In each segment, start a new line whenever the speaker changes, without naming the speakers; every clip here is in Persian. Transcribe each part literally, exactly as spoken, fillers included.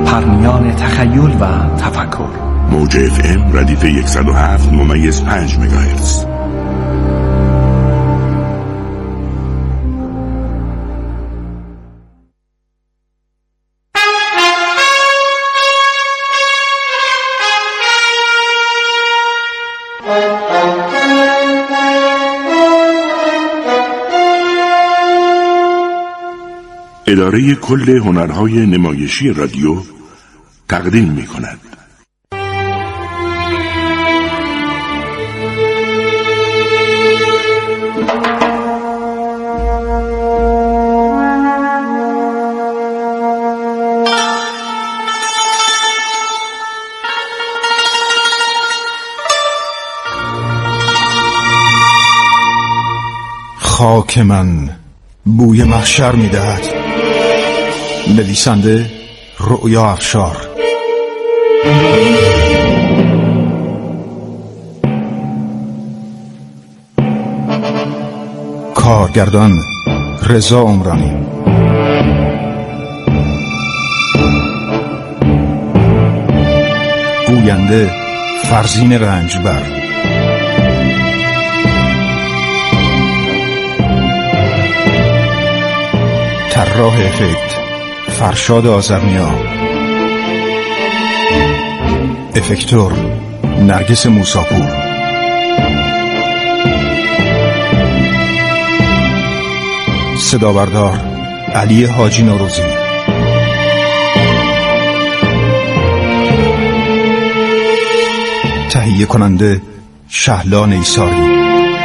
پرمیان تخیل و تفکر.
موج اف ام ردیف صد و هفت ممیز پنج مگاهرتز. اداره کل هنرهای نمایشی رادیو تقدیم می کند.
خاک من بوی محشر می دهد. نویسنده رؤیا افشار. کارگردان رضا عمرانی. گوینده فرزین رنجبر. طراح افکت فرشاد آذرنیا. افکتور نرگس موساپور. صدابردار علی حاجی نوروزی. تهیه کننده شهلا نیساری.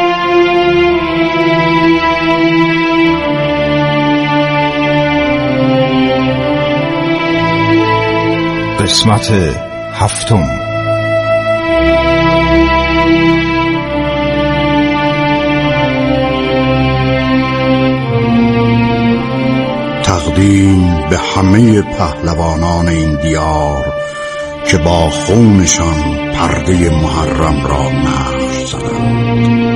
قسمت هفتم.
تقدیم به همه پهلوانان این دیار که با خونشان پرده محرم را نقش زدند.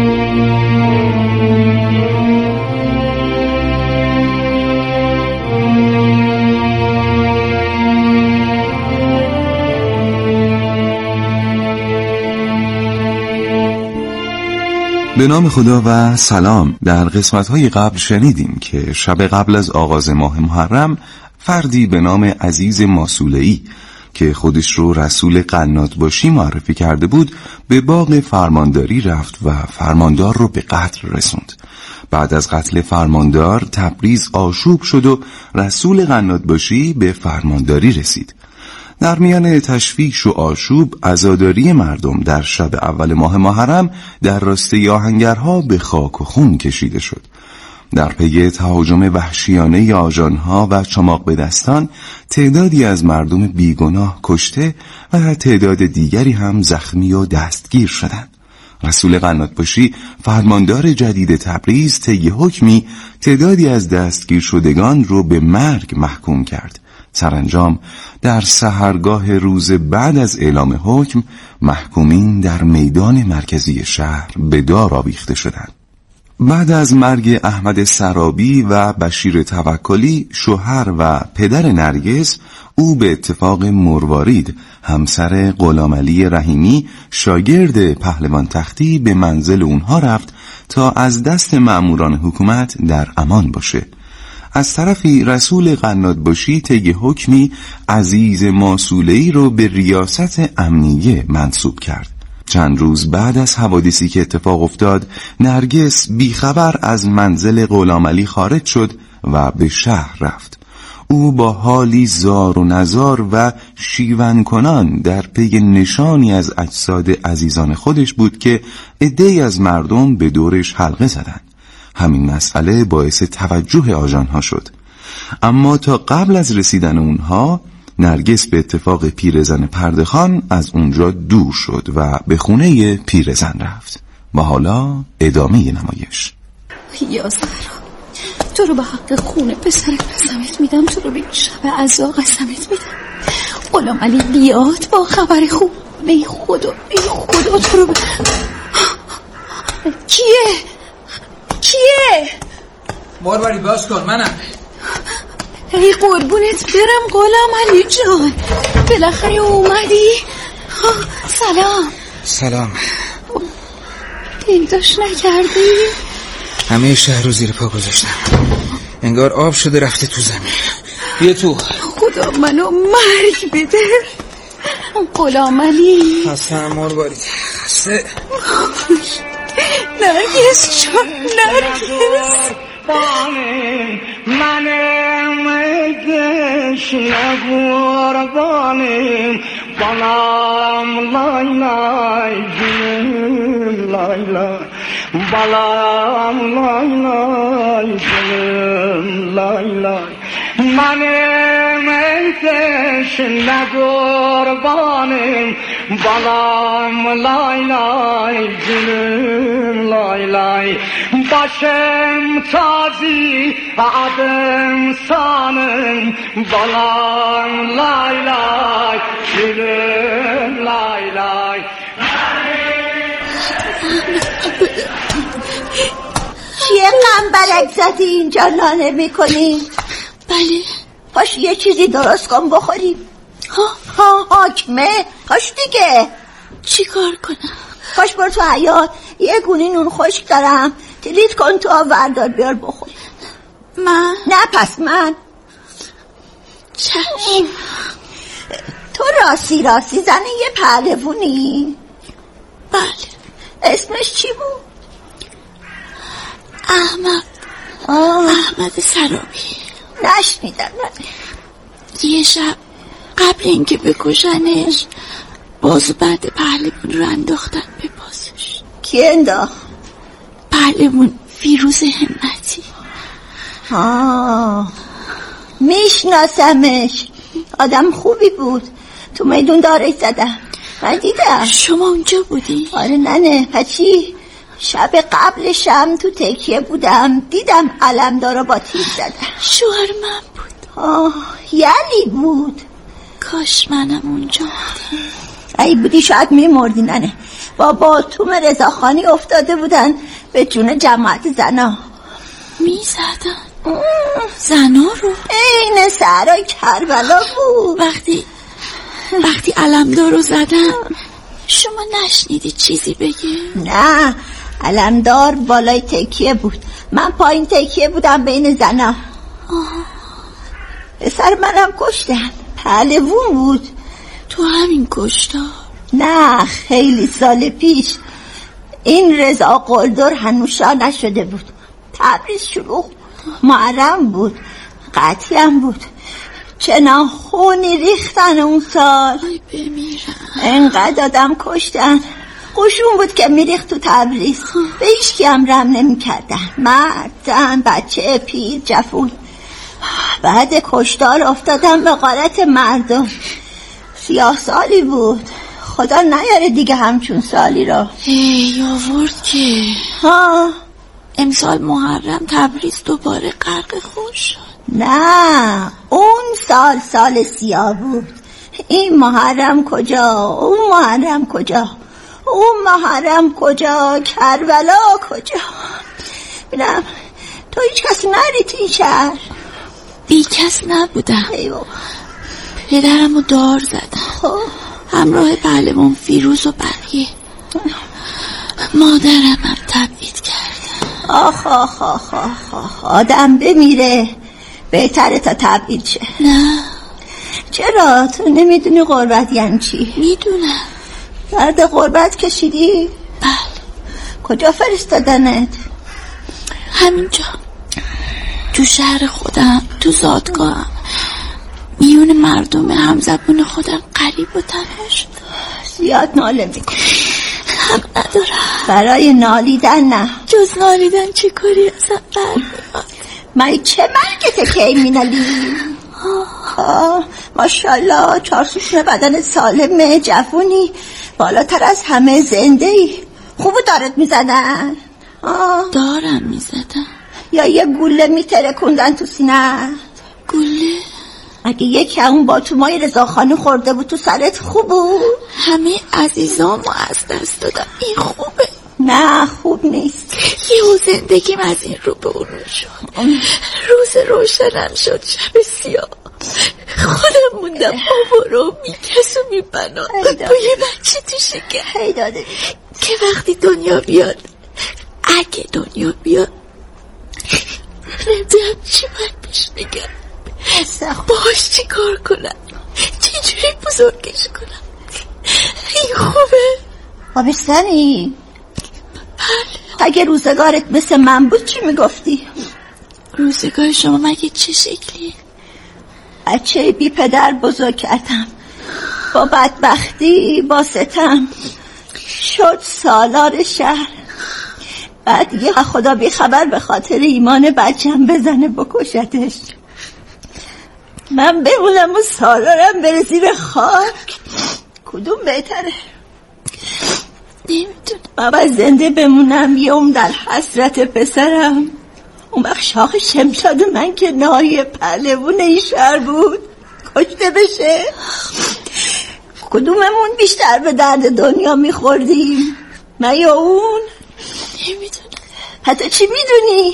به نام خدا و سلام. در قسمت‌های قبل شنیدیم که شب قبل از آغاز ماه محرم فردی به نام عزیز ماسوله‌ای که خودش رو رسول قنات‌باشی معرفی کرده بود به باغ فرمانداری رفت و فرماندار رو به قتل رسوند. بعد از قتل فرماندار تبریز آشوب شد و رسول قنات‌باشی به فرمانداری رسید. در میان تشویش و آشوب عزاداری مردم در شب اول ماه محرم در راسته آهنگرها به خاک و خون کشیده شد. در پی تهاجم وحشیانه آژانها و چماق به دستان تعدادی از مردم بیگناه کشته و تعداد دیگری هم زخمی و دستگیر شدند. رسول قنات‌باشی فرماندار جدید تبریز طی حکمی تعدادی از دستگیر شدگان رو به مرگ محکوم کرد. سرانجام در سحرگاه روز بعد از اعلام حکم محکومین در میدان مرکزی شهر به دار آویخته شدند. بعد از مرگ احمد سرابی و بشیر توکلی شوهر و پدر نرگس، او به اتفاق مروارید همسر غلامعلی رحیمی شاگرد پهلوان تختی به منزل اونها رفت تا از دست مأموران حکومت در امان باشه. از طرفی رسول قنات‌باشی طی حکمی عزیز ماسوله‌ای رو به ریاست امنیه منصوب کرد. چند روز بعد از حوادثی که اتفاق افتاد، نرگس بیخبر از منزل غلامعلی خارج شد و به شهر رفت. او با حالی زار و نزار و شیون کنان در پی نشانی از اجساد عزیزان خودش بود که عده‌ای از مردم به دورش حلقه زدند. همین مسئله باعث توجه آژانها شد. اما تا قبل از رسیدن اونها نرگس به اتفاق پیرزن پردهخان از اونجا دور شد و به خونه پیرزن رفت. و حالا ادامه نمایش.
یا زهرا، تو رو به حق خونه پسرت قسمت میدم، تو رو به شب عزا قسمت میدم. غلامعلی بیاد با خبر خوب. ای خدا، ای خدا، تو رو به... کیه؟ کیه؟
باربری باز کن، منم.
ای قربونت برم غلام علی جان، بالاخره اومدی. سلام.
سلام.
پیداش نکردی؟
همه شهر رو زیر پا گذاشتم، انگار آب شده رفته تو زمین. بیا تو.
خدا منو مرگ بده. غلام علی
خسته مار بارید. خسته.
نرگس جان، نرگس
منم گش نگوربانم بالام لای لای جنم لای لای بالام لای لای جنم لای لای منم گش نگوربانم بالام لای لای جنم لای لای باشم تازی آدم سانم بالام لای لای جنم لای لای.
چیه قنبلک زدی اینجا نانه میکنی؟
بله.
پاش یه چیزی درست کن بخوریم.
ها
ها حاکمه پاش دیگه.
چی کار کنم؟
پاش بر تو حیاط یه گونی نون خشک دارم، تلیت کن تو آوردار بیار بخور.
من؟
نه پس من.
چشم.
تو راستی راستی زن یه پهلوونی؟
بله.
اسمش چی بود؟
احمد.
آه.
احمد سرابی.
نشنیدم من.
یه شب قبل اینکه بکشنش بازو بعد پهلوون رو انداختن به بازش.
کی انداخت؟
پهلوون فیروز همتی.
آه میشناسمش، آدم خوبی بود، تو میدون دارش زدم، من دیدم.
شما اونجا بودی؟
آره ننه. پچی شب قبلشم تو تکیه بودم، دیدم علمدارو با تیر زدم.
شوهر من بود.
آه یعنی بود.
کاش منم اونجا بودم.
ای بودی شاید میمردی ننه. بابا تو رضاخانی افتاده بودن به جون جماعت زنا.
میزدن زنا رو؟
این سهرای کربلا بود.
وقتی وقتی علمدار رو زدن شما نشنیدی چیزی بگه؟
نه علمدار بالای تکیه بود، من پایین تکیه بودم بین زنا. پسر منم کشتن، پهلوون بود.
تو همین کشتار؟
نه خیلی سال پیش. این رضا قلدر هنوز شاه نشده بود، تبریز شلوغ محرم بود، قتلم بود. چنان خونی ریختن اون سال.
ای بمیرم.
انقدر آدم کشتن، قشون بود که میریخت تو تبریز، به هیچ کی هم رحم نمی کردن، مرد زن بچه پیر جفون. بعد کشتار افتادم به غارت مردم. سیاه سالی بود، خدا نیاره دیگه همچون سالی را.
ای آورد که
ها
امسال محرم تبریز دوباره غرق خون شد.
نه اون سال سال سیاه بود، این محرم کجا، اون محرم کجا، اون محرم کجا، کربلا کجا. بینم تو هیچ کس نری تو این شهر؟
بی کس نبودم.
ای بابا.
پدرم رو دار زدن
خب
همراه پهلوان فیروز و بقیه. مادرم هم تبعید کردن.
آخ آخ آخ آخ آخ آدم بمیره بهتره تا تبعید شه.
نه.
چرا تو نمیدونی غربت یعنی چی؟
میدونم.
درد غربت کشیدی؟
بله.
کجا فرستادنت؟
همینجا تو شهر خودم، تو زادگاهم، میون مردم همزبون خودم غریب و تنها شدم.
زیاد ناله میکنی.
حق ندارم.
برای نالیدن نه،
جز نالیدن چه کاری ازم برمیاد؟
من چه مرگته که مینالی؟ آه ماشالله چارسوشن بدن سالمه، جوونی، بالاتر از همه زنده ای. خوبو دارت میزدن؟ آه
دارم میزدن.
یا یه گوله میترکوندن تو سینه؟
گوله؟
اگه یکی اون با تو مای رضاخانی خورده بود تو سرت خوب بود؟
همه عزیزامو از دست دادم. این خوبه؟
نه خوب نیست.
یهو زندگیم از این رو به اون شد. روز روشنم شد، شب سیاه. خودم موندم آوارو میکس و میبنا با یه بچه تو شکر که وقتی دنیا بیاد، اگه دنیا بیاد، نمیدونم چی باید بهش بگم، باهاش چی کار کنم، چی جوری بزرگش کنم. این خوبه؟
آبش زنی؟ بله. اگه روزگارت مثل من بود چی میگفتی؟
روزگار شما مگه چه شکلی؟
بچه بی پدر بزرگ کردم، با بدبختی، با ستم، شد سالار شهر. بعد دیگه خدا بی خبر به خاطر ایمان بچم بزنه بکشتش. من بمونم و سالارم بره زیر خاک، کدوم بهتره؟
نمیدونم.
بابا زنده بمونم یه اون در حسرت پسرم، اون وقت شاخ شمشاد من که نای پهلوون این شهر بود کشته بشه. کدوممون بیشتر به درد دنیا میخوردیم، من یا اون؟
نمیدونم.
حتی چی میدونی؟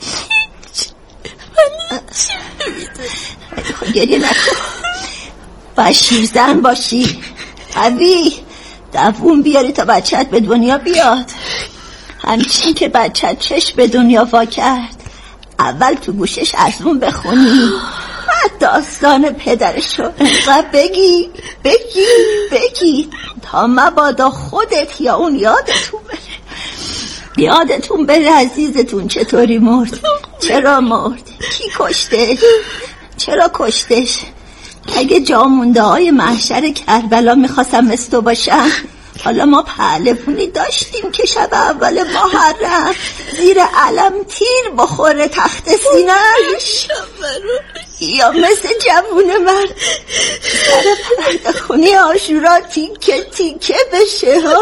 من چی نمیدونم.
خب گریه نکن، باید شیرزن باشی، قوی، دوون بیاری تا بچهت به دنیا بیاد. همچین که بچهت چشم به دنیا وا کرد، اول تو گوشش ارزون بخونی، بعد داستان پدرش رو انقدر بگی بگی بگی تا مبادا خودت یا اون یادتون بره. یادتون بره عزیزتون چطوری مرد، چرا مرد، کی کشتش، چرا کشتش. اگه جا مونده های محشر کربلا میخواستم مثل تو باشم، حالا ما پهلوونی داشتیم که شب اول محرم زیر علم تیر بخوره تخت سینه‌اش، یا مثل جوون من سر پرده خونی عاشورا تیکه تیکه بشه ها.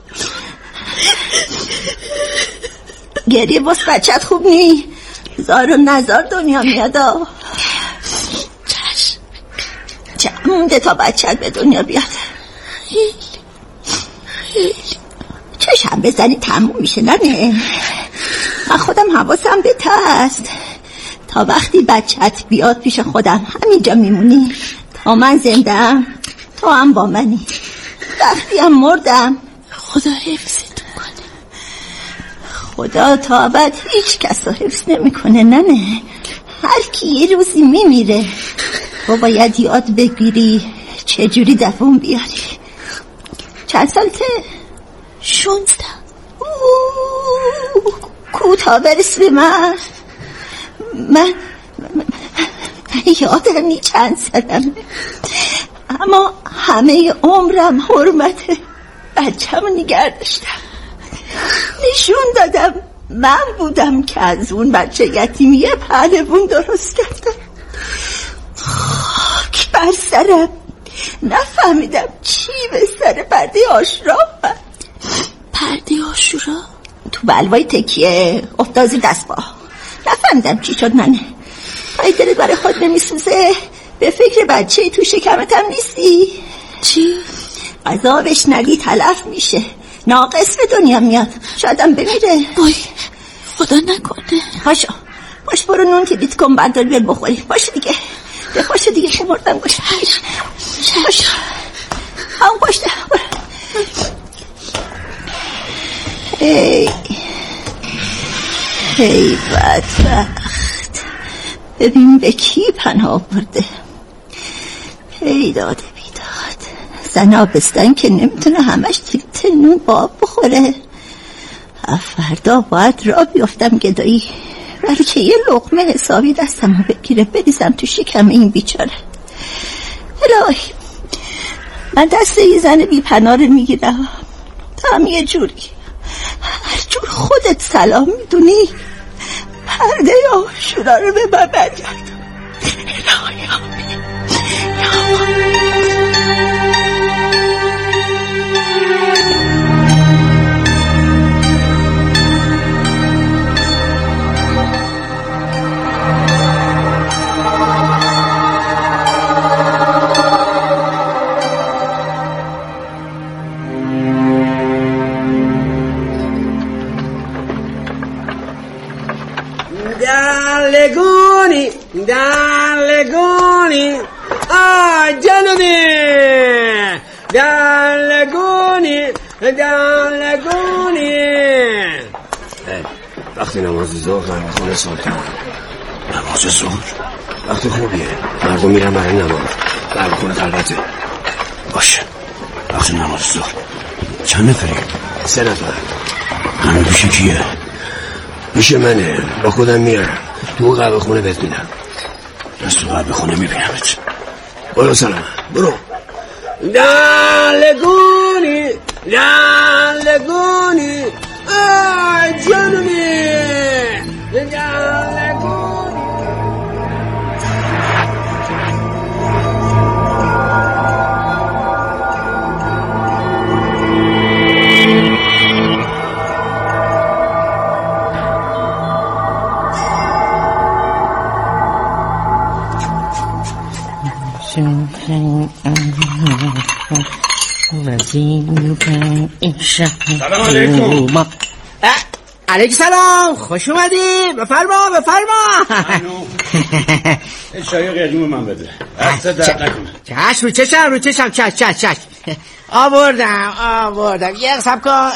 گریه باز بچت خوب نی، زار و نزار دنیا میادا. چه مونده تا بچت به دنیا بیاد؟ چشم بزنی تموم میشه. نه نه من خودم حواسم به هست، تا وقتی بچت بیاد پیش خودم همینجا میمونی، تا من زندم تو هم با منی، وقتی هم مردم
خدا حفظتون کنه.
خدا تا ابد هیچ کس رو حفظ نمی کنه. نه نه هر کی یه روزی میمیره، تو باید یاد بگیری چجوری دووم بیاری. چند سالته؟
شونزده.
کوتا برس به من. من من یادم نی چند سالمه، اما همه عمرم حرمت بچه‌مو نگه داشتم، نشون دادم من بودم که از اون بچه یتیمی پهلوون درست کردم. خاک بر سرم، نفهمیدم چی به سر پرده عاشورا اومد.
پرده عاشورا؟
تو بلوای تکیه افتازی دست با، نفهمیدم چی شد. ننه پای دلت برای خود نمیسوزه؟ به فکر بچه تو شکمت هم نیستی؟
چی؟
غذا بشنوی تلف میشه، ناقص به دنیا میاد، شایدم بمیره.
وای خدا نکنه.
پاشو باش برو نون کلیت کن بردار بیار بخوری. باشه دیگه به باشه دیگه شمردم. باشه باشه هم باشه. ای ای بدبخت، ببین به کی پناه برده. پیداد بیداد زن آبستن که نمیتونه همش تیل نون با آب بخوره. فردا باید را بیافتم گدایی، ولی که یه لقمه حسابی دستم رو بگیره بریزم تو شکم این بیچاره. الهی من دست یه زن بی پناه رو میگیرم، تا هم یه جوری هر جور خودت سلام میدونی پرده عاشورا رو به من برگرد. الهی آمین یا
دلگونی. وقتی نماز ظهر قهوه خونه سلطان.
نماز ظهر
وقتی خوبیه، مردم میرن برای نماز. قهوه خونه خلوته.
باشه. وقتی نماز ظهر چند نفری؟
سه نفر.
همه پیش کیه؟
پیش منه، با خودم میارم تو قهوه خونه بهت میدم.
از تو قهوه خونه میبینمت.
برو سلام، برو. دلگونی دلگونی آی جانمی دلگونی. سلام علیکم.
علیک سلام، خوش اومدی. بفرما بفرما.
چای قدوم من بده. دست درد نکنه.
چشم، رو چشم رو چشم. چشم چشم چشم آوردم آوردم. یه قسم کن.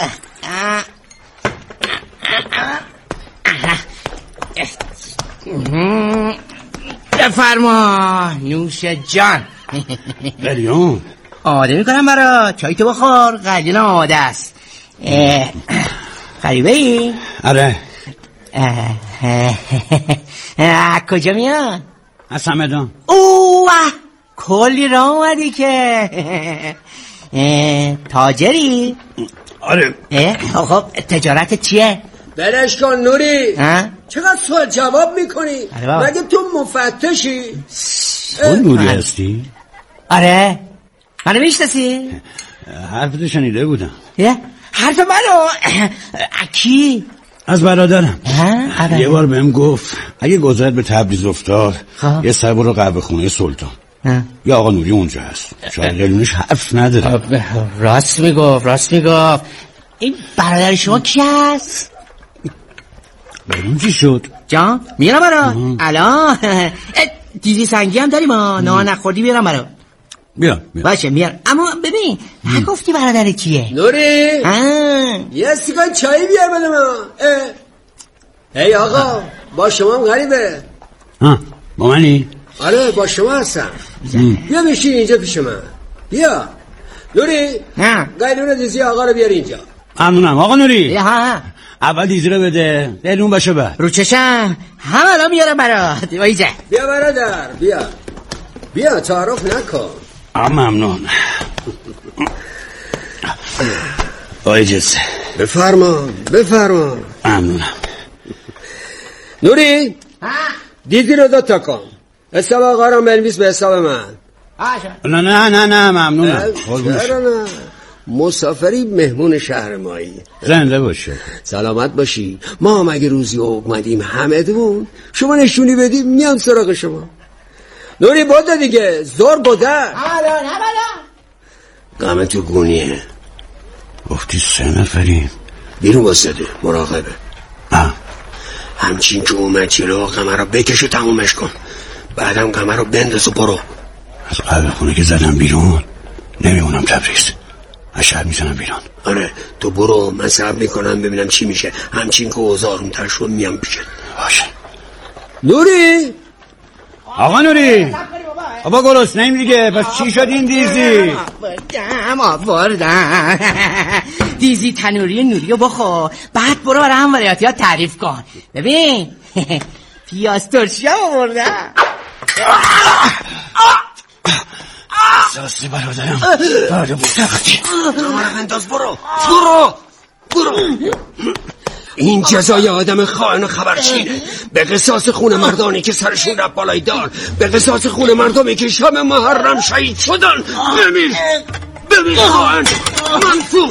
بفرما نوش جان.
قلیون
آده میکنم برا. چای تو بخور. قلیون آده است. غریبه ای؟
آره.
کجا میاد؟
از همدان.
اوه کلی راه اومدی که. تاجری؟
آره.
خب تجارت چیه؟
بلش کن نوری. چقدر سوال جواب میکنی؟ مگه تو مفتشی؟
تو نوری هستی؟
آره. منو میشناسی؟
حرفتو شنیده بودم.
حرف منو؟ اکی؟
از برادرم. یه بار بهم گفت اگه گذرت به تبریز افتاد یه سر برو قهوه خونه سلطان. یا آقا نوری اونجا هست. شاید قلیونش حرف نداره.
راست میگفت راست میگفت. این برادر شما کی هست؟
قلیون چی شد؟
جان میرم برا. الان دیزی سنگی هم داریم ها. نه نخوردی بیارم برا.
بیا بیا
باشه میارم. اما ببین نگفتی برادر کیه؟
نوری یه سیگار چایی بیار بده من. ای آقا با شما هم غریبه.
ها با منی؟
آره با شما هستم. بیا بشین اینجا پیش من. بیا نوری. قلیون دیزی آقا رو بیار اینجا.
ممنونم آقا نوری.
ها
اول دیزی رو بده قلیون باشه بعد.
رو چشم همه الان میارم برات. وایجا
بیا برادر بیا بیا تعارف نکن.
ممنون. با اجازه.
بفرما بفرما.
ممنونم.
نوری دیزی رو دو تا کن. حساب آقا رو بنویس به حساب من.
نه نه نه نه ممنونم.
چرا نه؟ مسافری مهمون شهر مایی.
زنده باشه.
سلامت باشی. ما هم اگه روزی اومدیم همدون شما نشونی بدیم میام سراغ شما. نوری بوده دیگه زور بوده.
حالا نه بالا
قمه تو گونیه.
گفتی سه نفریم.
بیرون باسده مراقبه.
آه.
همچین که اومد چلو قمه رو بکش و تمومش کن. بعدم قمه رو بنداز و برو.
از قهوه خونه که زدم بیرون نمیمونم تبریز. از شهر میزنم بیرون.
آره تو برو من صبر میکنم ببینم چی میشه. همچین که اوزارون تر شد میام پیشت.
باشه.
نوری
آقا نوری بابا گلوس نیم دیگه. پس چی شد این دیزی؟
آوردم آوردم. دیزی تنوری نوری رو بخور بعد برو برای هم وریاتی ها تعریف کن. ببین پیاز ترشی هم آوردم.
ساسی برادرم داره بودختی.
نمارم انداز برو برو برو. این جزای آدم خائن و خبرچینه. به قصاص خون مردانی که سرشون رفت بالای دار. به قصاص خون مردمی که شب محرم شهید شدن. بمیر بمیر خائن منفو.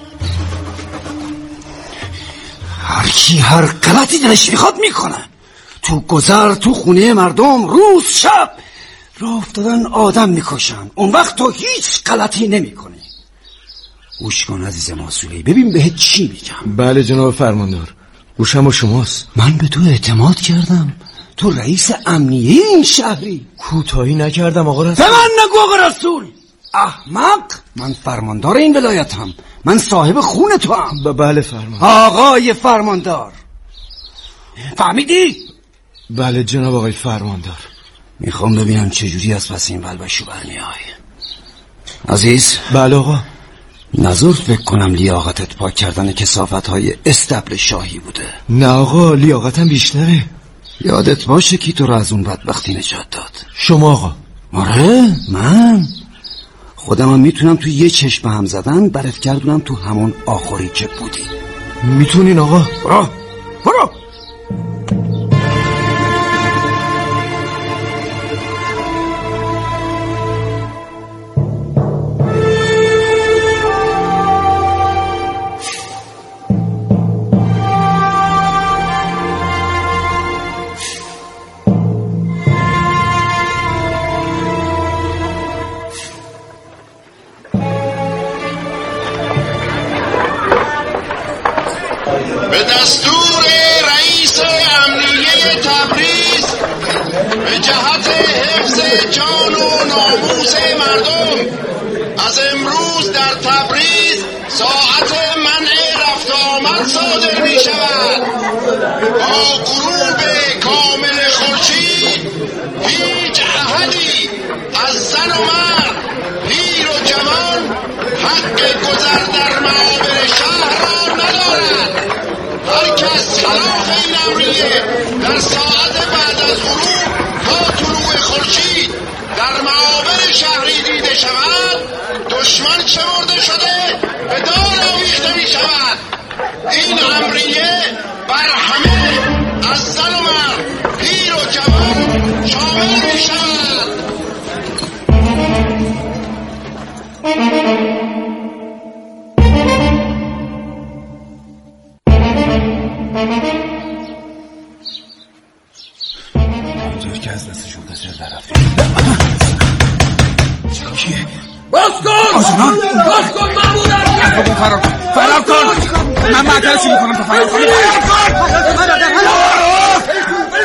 هر کی هر غلطی دلش میخواد میکنه.
تو گذر تو خونه مردم روز شب راه افتادن آدم میکشن. اون وقت تو هیچ غلطی نمیکنی. گوش کن عزیز ماسولی، ببین بهت چی میگم.
بله جناب فرماندار، گوشم با شماست.
من به تو اعتماد کردم، تو رئیس امنیه این شهری.
کوتاهی نکردم آقا رسول.
به من نگو آقا رسول، احمق. من فرماندار این ولایتم، من صاحب خون تو هم.
بله فرماندار.
آقای فرماندار، فهمیدی؟
بله جناب آقای فرماندار.
میخوام ببینم چجوری از پس این بلبشو برمیای. عزیز.
بله آقا.
نظر فکر کنم لیاقتت پاک کردن کثافت‌های استبل شاهی بوده.
نه آقا، لیاقتم بیشتره.
یادت باشه کی تو رو از اون بدبختی نجات داد؟
شما آقا.
آره من خودمم میتونم تو یه چشم هم زدن برات گردونم تو همون آخری که بودی.
میتونین آقا؟
برو برو.
به دستور رئیس امنیه تبریز به جهت حفظ جان و ناموس مردم از امروز در تبریز ساعت منع رفت آمد صادر می شود. با غروب کامل خورشید هیچ احدی از زن و مرد، پیر و جوان حق گذر در معابر شهر را ندارد. هر کس خلاف این امریه در ساعت بعد از غروب تا طلوع خورشید در معابر شهری دیده شود دشمن شمرده شده به دار آویخته می شود. این امریه بر همه از زن و مرد، پیر و جوان شامل می شود.
اونجا که از دستشون کسی در رفته. کیه؟
باز کن!
آسمان!
باز کن! من بودم!
فرار کن! فرار کن! من معترضی میکنم تو فرار کن!
فرار کن! فرار کن!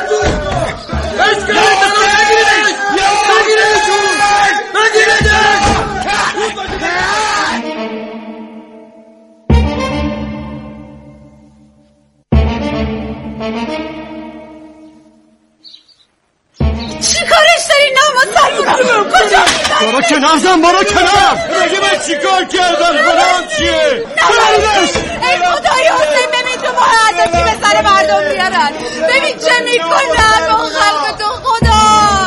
چی کارش داری ناموسن؟ کجا میبری؟
برو کنار زن، برو کنار. بگه من چی کار کردم؟ برام چیه؟
ناموسن! ای خدای حسین، ببین تو ماه چی به سر مردم بیارن. ببین چه میکنن با خلق تو خدا.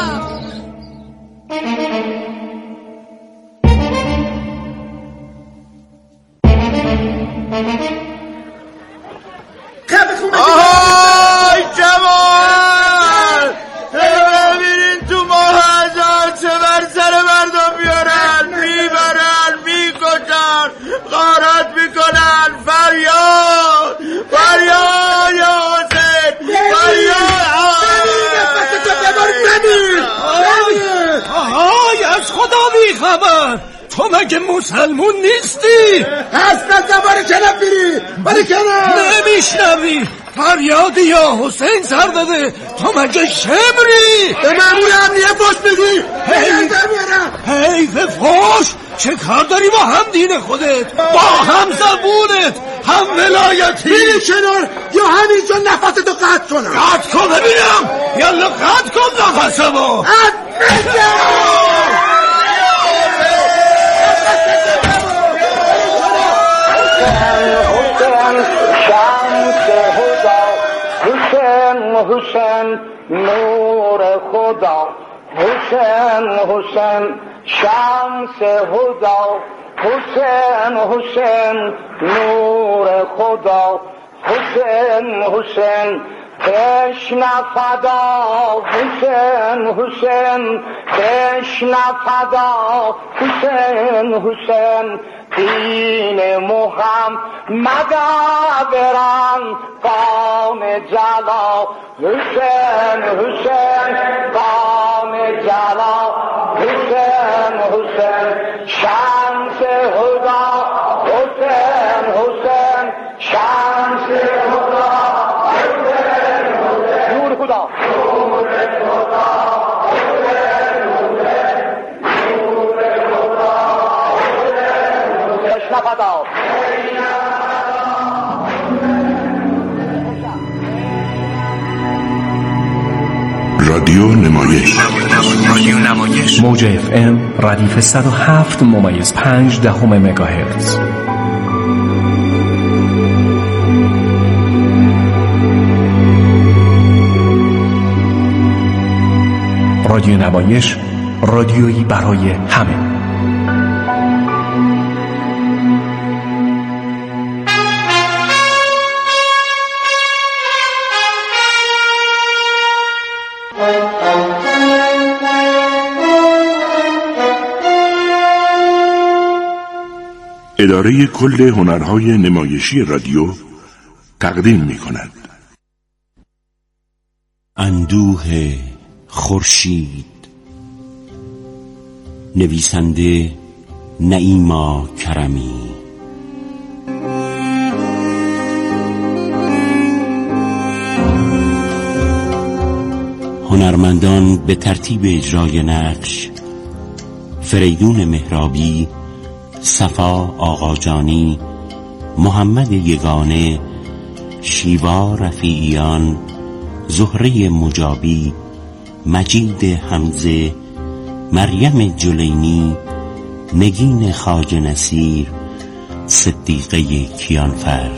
آهای جوان، ببینین تو ماهزار چه بر سر مردم بیارن، میبرن، میکشن، غارت میکنن. فریاد فریاد یا حسین، فریاد.
آهای از خدا بی خبر، تو مگه مسلمون نیستی؟
حرف نزن، باره کنم بیری، باره کنم.
نمیشنوی فریاد یا حسین سر داده، تو مگه شمری؟
به مامور امنیه فوش میدی؟
حیف فوش؟ چه کار داری با هم دین خودت، با هم زبونت، هم ولایتی؟
بیری کنار یا همینجا نفستو قطع کنم.
قطع کن ببینم، یالا قطع کن نفسمو.
قطع
حسین نور خدا، حسین حسین شمس هدا، حسین حسین نور خدا، حسین حسین تشنه فدا، حسین حسین تشنه فدا، حسین حسین دین محمد برن قام جلا حسین حسین قام جلا حسین حسین شمس هدا حسین حسین شمس هدا حسین حسین نور خدا نور خدا حسین حسین نور خدا حسین نفدا
رادیو نمایش
رادیو نمایش موج اف ام ردیف صد و هفت ممیز پنج دهم مگاهرتز. رادیو نمایش، رادیویی برای همه.
اداره کل هنرهای نمایشی رادیو تقدیم می کند
اندوه خورشید، نویسنده نعیما کرمی. هنرمندان به ترتیب اجرای نقش: فریدون مهرابی، صفا آقاجانی، محمد یگانه، شیوا رفیعیان، زهره مجابی، مجید حمزه، مریم جلینی، نگین خواجه نصیر، صدیقه کیانفر.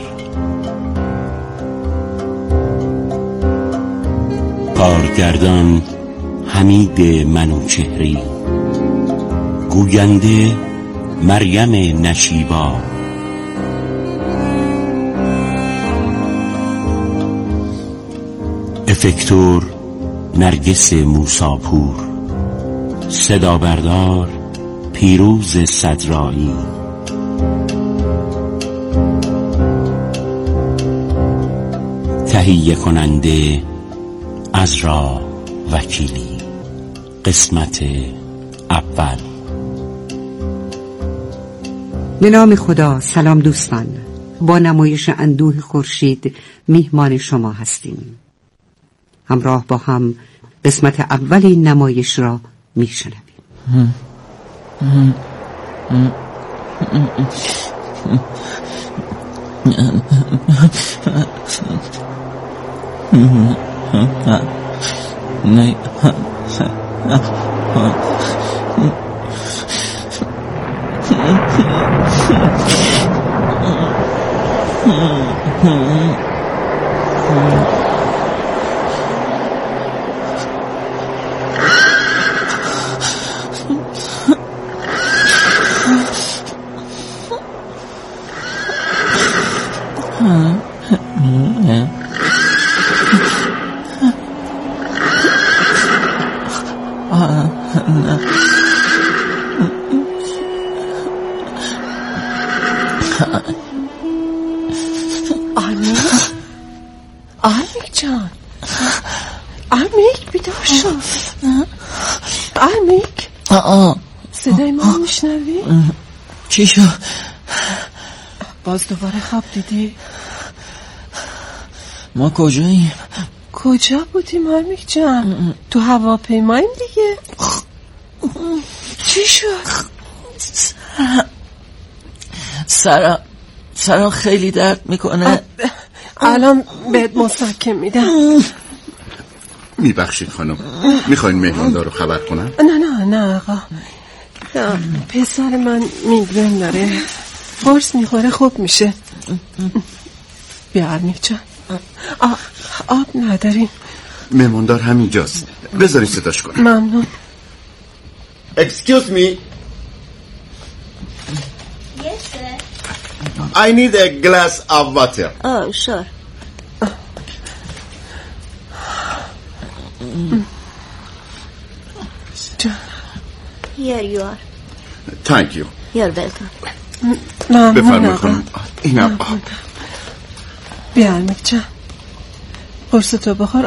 کارگردان حمید منوچهری، گوینده مریم نشیبا، افکتور نرگس موساپور، صدا بردار پیروز صدرایی. تهیه کننده عزرا وکیلی. قسمت اول.
به نام خدا. سلام دوستان، با نمایش اندوه خورشید میهمان شما هستیم. همراه با هم قسمت اول این نمایش را میشنویم.
آرمیک جان، آرمیک بیدار شد. آرمیک صدای ما میشنوی؟
چی شد؟
باز دوباره خواب دیدی؟
ما کجاییم؟
کجا بودیم آرمیک جان؟ تو هواپیماییم دیگه. چی شد؟
سرم سرم خیلی درد میکنه.
الان بهت مسکن میدم.
میبخشید خانم، میخواین مهماندار رو خبر کنم؟
نه نه نه آقا، پسر من میگرن داره، قرص میخوره خوب میشه. بیا آرمیک جان، آب نداریم.
مهماندار همینجاست، بذاری صداش کنم.
ممنون.
Excuse me.
Yes, sir.
I need a glass of water.
Oh, sure.
John.
Here you are.
Thank you.
You're welcome.
ممنونم
خانم. اینم آب.
بیا ارمیک جان، قرص تو بخور،